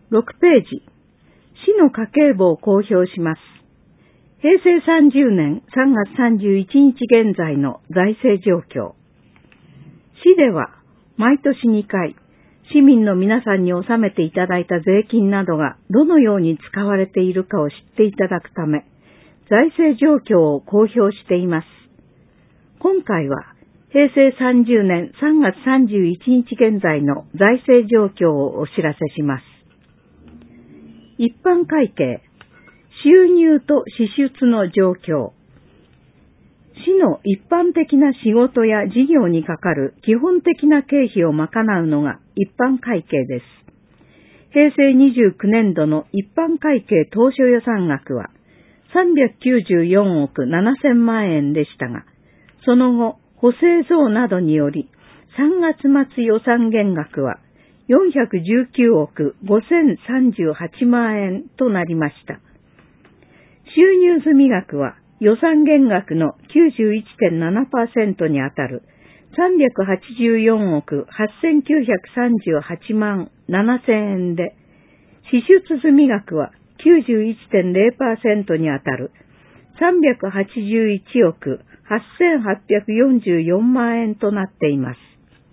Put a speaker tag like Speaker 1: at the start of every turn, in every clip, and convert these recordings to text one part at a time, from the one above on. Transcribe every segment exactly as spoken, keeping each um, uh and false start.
Speaker 1: ろくページ、市の家計簿を公表します。へいせいさんじゅうねんさんがつさんじゅういちにち現在の財政状況。市では毎年にかい、市民の皆さんに納めていただいた税金などがどのように使われているかを知っていただくため、財政状況を公表しています。今回は、へいせいさんじゅうねんさんがつさんじゅういちにち現在の財政状況をお知らせします。一般会計、収入と支出の状況。市の一般的な仕事や事業にかかる基本的な経費を賄うのが一般会計です。へいせいにじゅうきゅうねんどの一般会計当初予算額はさんびゃくきゅうじゅうよんおくななせんまんえんでしたが、その後、補正増などによりさんがつ末予算減額はよんひゃくじゅうきゅうおくごせんさんじゅうはちまんえんとなりました。収入済額は予算減額の きゅうじゅういちてんななパーセント にあたるさんびゃくはちじゅうよんおくはっせんきゅうひゃくさんじゅうはちまんななせんえんで、支出済額は きゅうじゅういちてんゼロパーセント にあたるさんびゃくはちじゅういちおくはっせんはっぴゃくよんじゅうよんまんえんとなっています。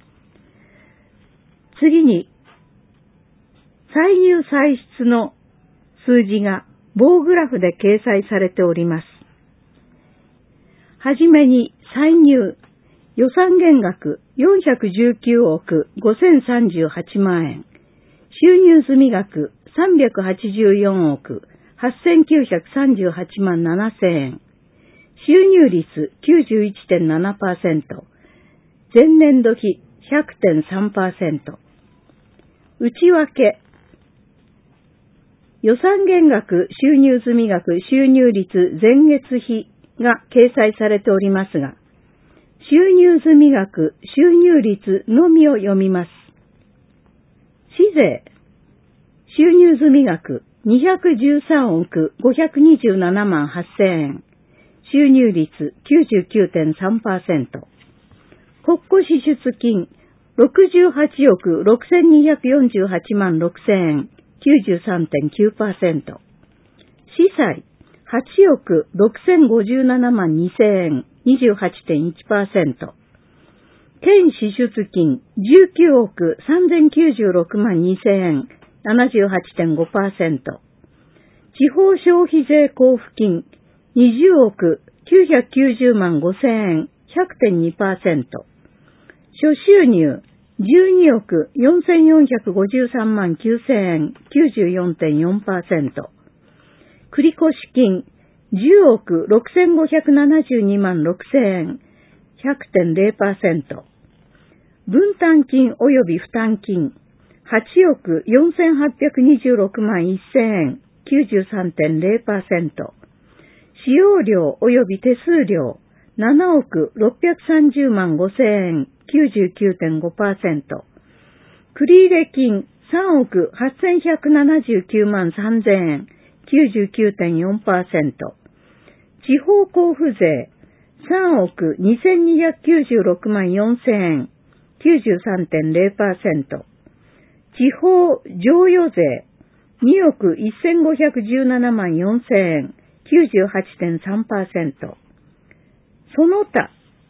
Speaker 1: 次に、歳入歳出の数字が棒グラフで掲載されております。はじめに歳入、予算減額よんひゃくじゅうきゅうおくごせんさんじゅうはちまんえん、収入済額さんびゃくはちじゅうよんおくはっせんきゅうひゃくさんじゅうはちまんななせんえん、収入率 きゅうじゅういちてんななパーセント、前年度比 ひゃくてんさんパーセント、内訳、予算減額、収入済額、収入率、前月比が掲載されておりますが、収入済額、収入率のみを読みます。市税、収入済額にひゃくじゅうさんおくごひゃくにじゅうななまんはっせんえん、収入率 きゅうじゅうきゅうてんさんパーセント、国庫支出金ろくじゅうはちおくろくせんにひゃくよんじゅうはちまんろくせんえん、きゅうじゅうさんてんきゅうパーセント、市債はちおくろくせんごじゅうななまんにせんえん、にじゅうはちてんいちパーセント、県支出金じゅうきゅうおくさんぜんきゅうじゅうろくまんにせんえん、ななじゅうはちてんごパーセント、地方消費税交付金にじゅうおくきゅうひゃくきゅうじゅうまんごせんえん、ひゃくてんにパーセント、諸収入じゅうにおくよんせんよんひゃくごじゅうさんまんきゅうせんえん、きゅうじゅうよんてんよんパーセント、繰越金じゅうおくろくせんごひゃくななじゅうにまんろくせんえん、ひゃくてんゼロパーセント、分担金及び負担金はちおくよんせんはっぴゃくにじゅうろくまんせんえん、きゅうじゅうさんてんゼロパーセント、使用料及び手数料ななおくろっぴゃくさんじゅうまんごせんえん、きゅうじゅうきゅうてんごパーセント、繰入金さんおくはっせんひゃくななじゅうきゅうまんさんぜんえん、きゅうじゅうきゅうてんよんパーセント、地方交付税さんおくにせんにひゃくきゅうじゅうろくまんよんせんえん、きゅうじゅうさんてんゼロパーセント、地方譲与税におくせんごひゃくじゅうななまんよんせんえん、きゅうじゅうはちてんさんパーセント、その他、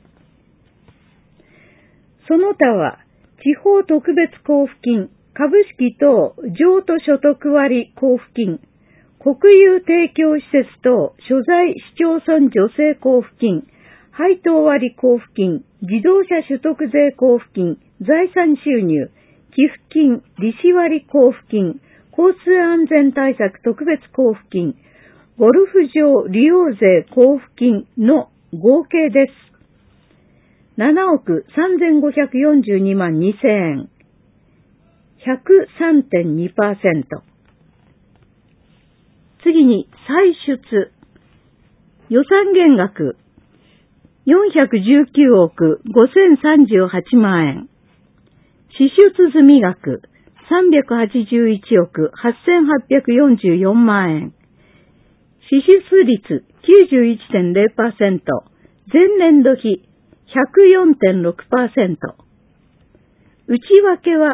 Speaker 1: その他は地方特別交付金、株式等譲渡所得割交付金、国有提供施設等所在市町村助成交付金、配当割交付金、自動車所得税交付金、財産収入、寄付金、利子割交付金、交通安全対策特別交付金、ゴルフ場利用税交付金の合計です。ななおくさんぜんごひゃくよんじゅうにまんにせんえん、ひゃくさんてんにパーセント。次に歳出。予算減額よんひゃくじゅうきゅうおくごせんさんじゅうはちまんえん。支出済額さんびゃくはちじゅういちおくはっせんはっぴゃくよんじゅうよんまんえん。支出率 きゅうじゅういちてんゼロパーセント。前年度比 ひゃくよんてんろくパーセント。内訳は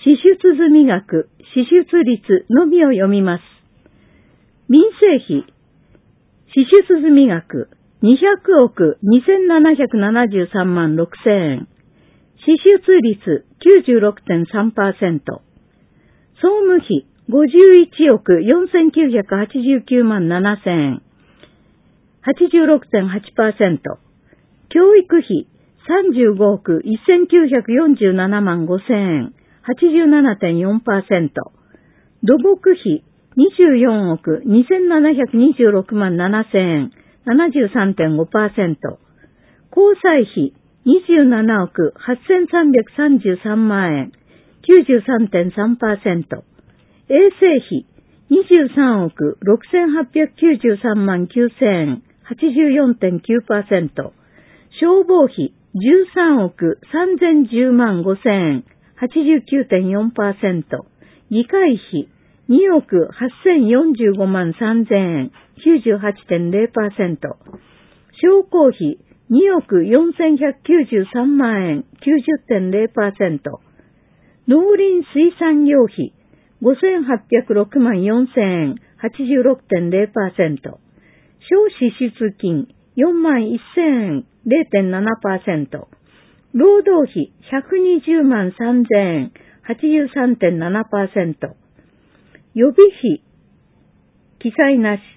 Speaker 1: 支出済額、支出率のみを読みます。民生費、支出済額、にひゃくおくにせんななひゃくななじゅうさんまんろくせんえん。支出率 きゅうじゅうろくてんさんパーセント。総務費、ごじゅういちおくよんせんきゅうひゃくはちじゅうきゅうまんななせんえん。はちじゅうろくてんはちパーセント。教育費、さんじゅうごおくせんきゅうひゃくよんじゅうななまんごせんえん。はちじゅうななてんよんパーセント。土木費、にじゅうよんおくにせんななひゃくにじゅうろくまんななせんえん。ななじゅうさんてんごパーセント。交際費、にじゅうななおくはっせんさんびゃくさんじゅうさんまんえん。きゅうじゅうさんてんさんパーセント。衛生費、にじゅうさんおくろくせんはっぴゃくきゅうじゅうさんまんきゅうせんえん。はちじゅうよんてんきゅうパーセント。消防費、じゅうさんおくさんぜんじゅうまんごせんえん。はちじゅうきゅうてんよんパーセント。議会費、におくはっせんよんじゅうごまんさんぜんえん。きゅうじゅうはちてんぜろパーセント。商工費、におくよんせんひゃくきゅうじゅうさんまんえん。きゅうじゅってんぜろパーセント。農林水産業費、ごせんはっぴゃくろくまんよんせんえん。はちじゅうろくてんぜろパーセント。小支出金、よんまんせんえん。れいてんななパーセント。労働費、ひゃくにじゅうまんさんぜんえん。はちじゅうさんてんななパーセント。予備費、記載なし。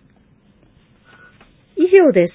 Speaker 1: 以上です。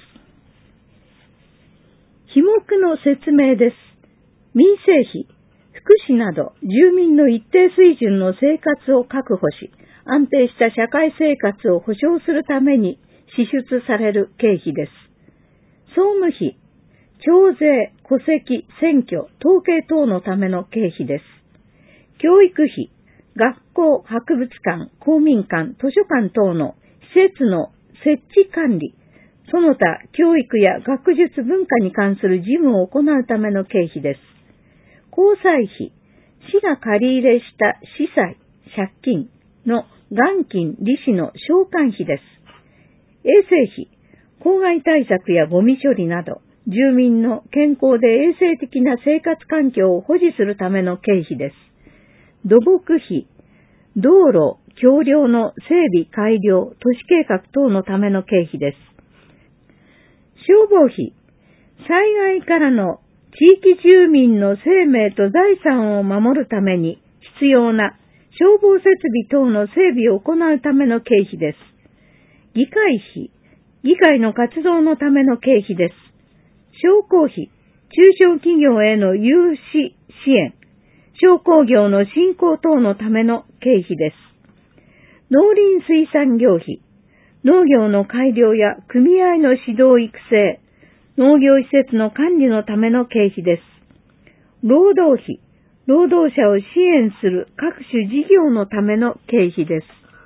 Speaker 1: 費目の説明です。民生費、福祉など住民の一定水準の生活を確保し、安定した社会生活を保障するために支出される経費です。総務費、徴税、戸籍、選挙、統計等のための経費です。教育費、学校、博物館、公民館、図書館等の施設の設置管理、その他教育や学術文化に関する事務を行うための経費です。交際費、市が借り入れした司債、借金の元金、利子の償還費です。衛生費、公害対策やゴミ処理など、住民の健康で衛生的な生活環境を保持するための経費です。土木費、道路、橋梁の整備改良、都市計画等のための経費です。消防費、災害からの地域住民の生命と財産を守るために必要な消防設備等の整備を行うための経費です。議会費、議会の活動のための経費です。商工費、中小企業への融資支援、商工業の振興等のための経費です。農林水産業費、農業の改良や組合の指導育成、農業施設の管理のための経費です。労働費、労働者を支援する各種事業のための経費です。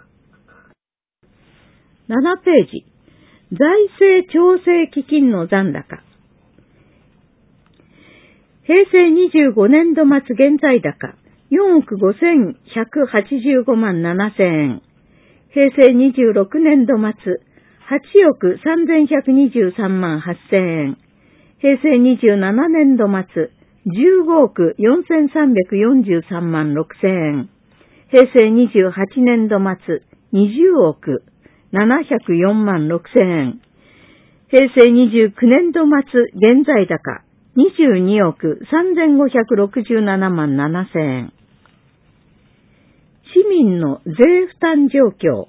Speaker 1: ななページ、財政調整基金の残高。平成にじゅうごねんど末現在高、よんおくごせんひゃくはちじゅうごまんななせんえん。平成にじゅうろくねんど末、はちおくさんぜんひゃくにじゅうさんまんはっせんえん。平成にじゅうななねんど末、じゅうごおくよんせんさんびゃくよんじゅうさんまんろくせんえん。平成にじゅうはちねんど末、にじゅうおくななひゃくよんまんろくせんえん。平成にじゅうきゅうねんど末現在高、にじゅうにおくさんぜんごひゃくろくじゅうななまんななせんえん。市民の税負担状況。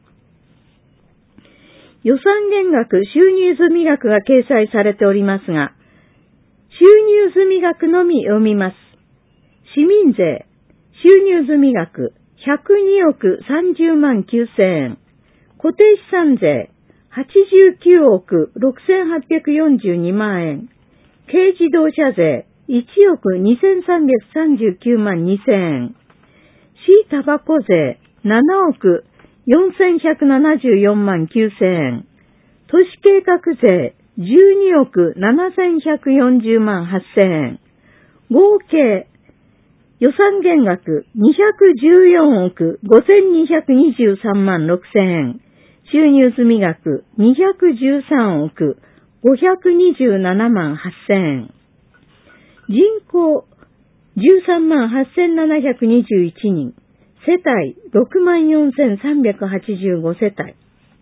Speaker 1: 予算減額、収入済額が掲載されておりますが、収入済額のみ読みます。市民税、収入済額ひゃくにおくさんじゅうまんきゅうせんえん。固定資産税はちじゅうきゅうおくろくせんはっぴゃくよんじゅうにまんえん。軽自動車税いちおくにせんさんびゃくさんじゅうきゅうまんにせんえん。市タバコ税ななおくよんせんひゃくななじゅうよんまんきゅうせんえん。都市計画税じゅうにおくななせんひゃくよんじゅうまんはっせんえん。合計予算減額にひゃくじゅうよんおくごせんにひゃくにじゅうさんまんろくせんえん。収入済額にひゃくじゅうさんおくごひゃくにじゅうななまんはっせんえん。人口じゅうさんまんはっせんななひゃくにじゅういちにん、世帯ろくまんよんせんさんびゃくはちじゅうごせたい。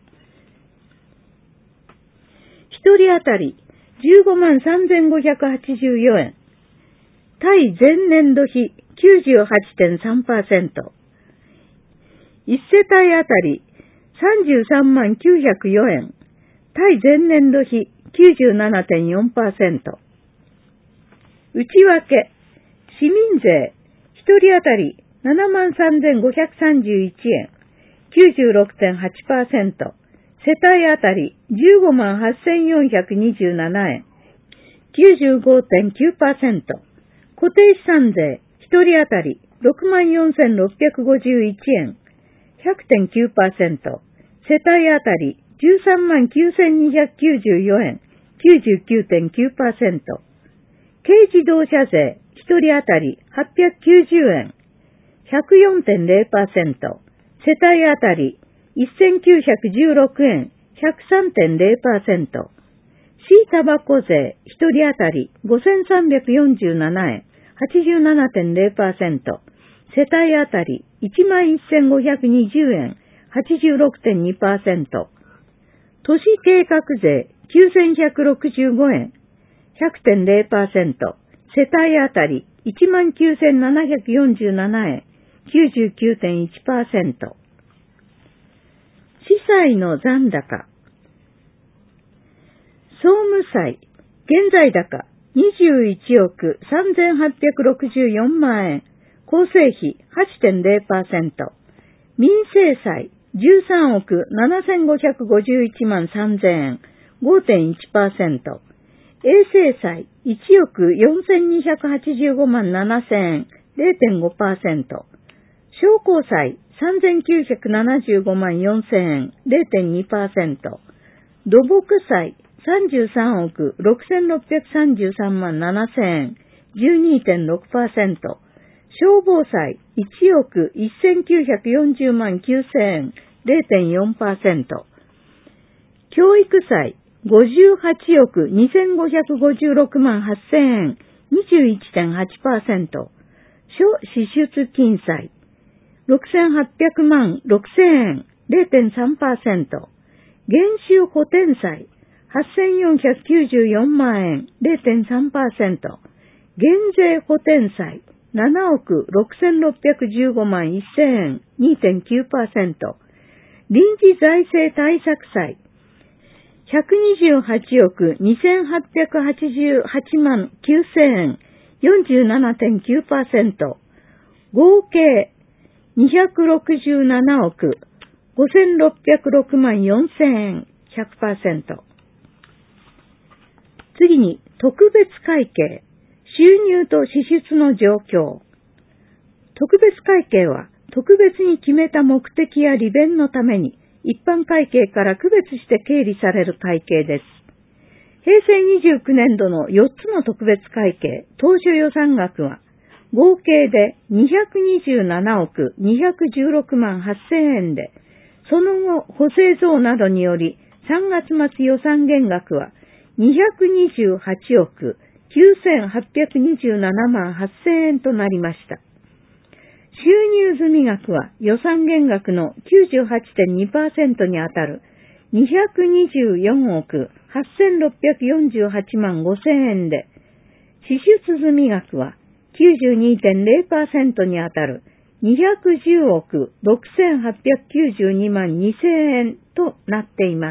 Speaker 1: ひとり当たりじゅうごまんさんぜんごひゃくはちじゅうよえん、対前年度比 きゅうじゅうはちてんさんパーセント。いち世帯当たりさんじゅうさんまんきゅうひゃくよえん、対前年度比 きゅうじゅうななてんよんパーセント。内訳、市民税、ひとり当たりななまんさんぜんごひゃくさんじゅういちえん、きゅうじゅうろくてんはちパーセント。世帯当たりじゅうごまんはっせんよんひゃくにじゅうななえん、きゅうじゅうごてんきゅうパーセント。固定資産税、ひとり当たりろくまんよんせんろっぴゃくごじゅういちえん、ひゃくてんきゅうパーセント。世帯当たりじゅうさんまんきゅうせんにひゃくきゅうじゅうよえん、きゅうじゅうきゅうてんきゅうパーセント。軽自動車税、ひとり当たりはっぴゃくきゅうじゅうえん、ひゃくよんてんぜろパーセント。世帯当たりせんきゅうひゃくじゅうろくえん、ひゃくさんてんぜろパーセント。市タバコ税、ひとり当たりごせんさんびゃくよんじゅうななえん、はちじゅうななてんぜろパーセント。世帯当たりいちまんせんごひゃくにじゅうえん、はちじゅうろくてんにパーセント。都市計画税きゅうせんひゃくろくじゅうごえん、ひゃくてんぜろパーセント。世帯当たりいちまんきゅうせんななひゃくよんじゅうななえん、きゅうじゅうきゅうてんいちパーセント。司債の残高。総務債、現在高にじゅういちおくさんぜんはっぴゃくろくじゅうよんまんえん、構成比 はちてんぜろパーセント。民生債じゅうさんおくななせんごひゃくごじゅういちまんさんぜんえん、ごてんいちパーセント。衛生債いちおくよんせんにひゃくはちじゅうごまんななせんえん、れいてんごパーセント。商工債さんぜんきゅうひゃくななじゅうごまんよんせんえん、れいてんにパーセント。土木債さんじゅうさんおくろくせんろっぴゃくさんじゅうさんまんななせんえん、じゅうにてんろくパーセント。消防債いちおくせんきゅうひゃくよんじゅうまんきゅうせんえん、れいてんよんパーセント。教育債ごじゅうはちおくにせんごひゃくごじゅうろくまんはっせんえん、にじゅういちてんはちパーセント。諸支出金債ろくせんはっぴゃくまんろくせんえん、れいてんさんパーセント。減収補填債はっせんよんひゃくきゅうじゅうよんまんえん、れいてんさんパーセント。減税補填債ななおくろくせんろっぴゃくじゅうごまんせんえん、にてんきゅうパーセント。臨時財政対策債ひゃくにじゅうはちおくにせんはっぴゃくはちじゅうはちまんきゅうせんえん、よんじゅうななてんきゅうパーセント。合計にひゃくろくじゅうななおくごせんろっぴゃくろくまんよんせんえん、ひゃくパーセント。次に特別会計、収入と支出の状況。特別会計は特別に決めた目的や利便のために一般会計から区別して経理される会計です。へいせいにじゅうきゅうねんどのよっつの特別会計、当初予算額は合計でにひゃくにじゅうななおくにひゃくじゅうろくまんはっせんえんで、その後補正増などによりさんがつ末予算減額はにひゃくにじゅうはちおくきゅうせんはっぴゃくにじゅうななまんはっせんえんとなりました。収入済額は予算減額の きゅうじゅうはちてんにパーセント にあたるにひゃくにじゅうよんおくはっせんろっぴゃくよんじゅうはちまんごせんえんで、支出済額は きゅうじゅうにてんぜろパーセント にあたるにひゃくじゅうおくろくせんはっぴゃくきゅうじゅうにまんにせんえんとなっています。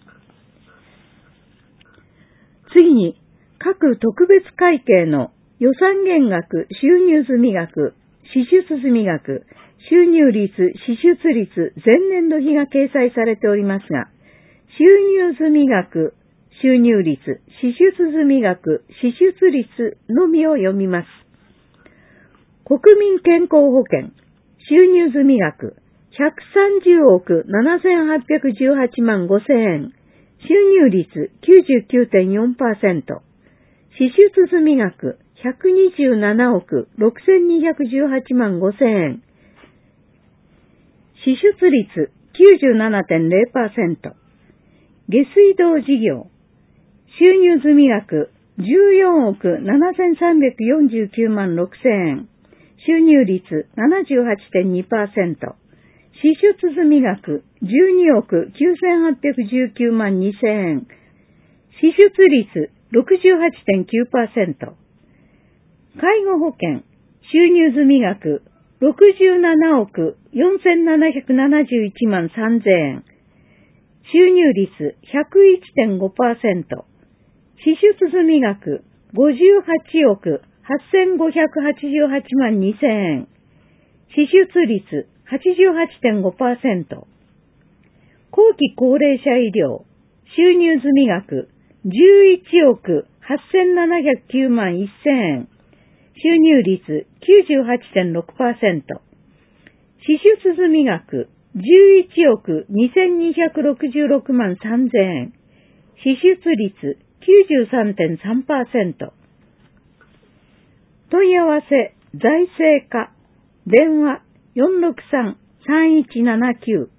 Speaker 1: 次に、各特別会計の予算減額、収入済額、支出済額、収入率、支出率、前年度比が掲載されておりますが、収入済額、収入率、支出済額、支出率のみを読みます。国民健康保険、収入済額、ひゃくさんじゅうおくななせんはっぴゃくじゅうはちまんごせんえん、収入率 きゅうじゅうきゅうてんよんパーセント、支出済額ひゃくにじゅうななおくろくせんにひゃくじゅうはちまんごせんえん、支出率 きゅうじゅうななてんぜろパーセント、下水道事業、収入済額じゅうよんおくななせんさんびゃくよんじゅうきゅうまんろくせんえん。収入率 ななじゅうはちてんにパーセント。支出済額じゅうにおくきゅうせんはっぴゃくじゅうきゅうまんにせんえん。支出率 ろくじゅうはちてんきゅうパーセント。介護保険収入済額ろくじゅうななおくよんせんななひゃくななじゅういちまんさんぜんえん。収入率 ひゃくいちてんごパーセント。支出済額ごじゅうはちおくはっせんごひゃくはちじゅうはちまんにせんえん。支出率 はちじゅうはちてんごパーセント。後期高齢者医療収入済額じゅういちおくはっせんななひゃくきゅうまんせんえん。収入率 きゅうじゅうはちてんろくパーセント。支出済額じゅういちおくにせんにひゃくろくじゅうろくまんさんぜんえん。支出率 きゅうじゅうさんてんさんパーセント。問い合わせ財政課電話 よんろくさん さんいちななきゅう